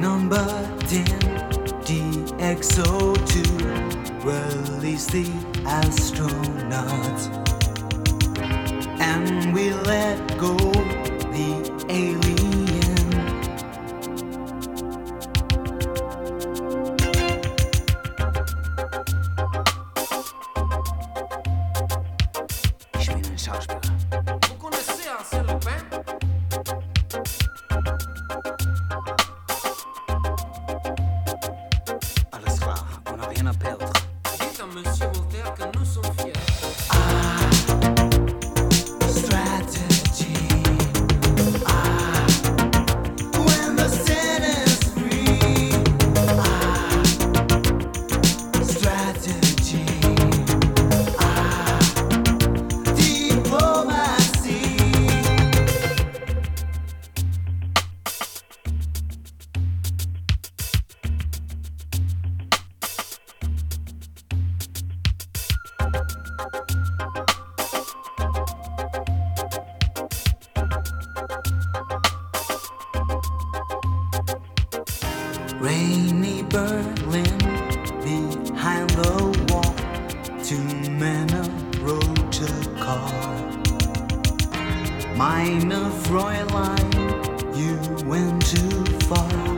number 10, DX02, release the astronauts, and we let go the alien. Ich bin ein Schauspieler. Vous connaissez Arsène Lupin? Alles klar, on n'a rien à perdre. Dites à Monsieur Voltaire que nous sommes fiers. Strategy. When the sin is free. Strategy. Diplomacy. Rainy Berlin, behind the wall, 2 men approach a car. Meine Fräulein, you went too far.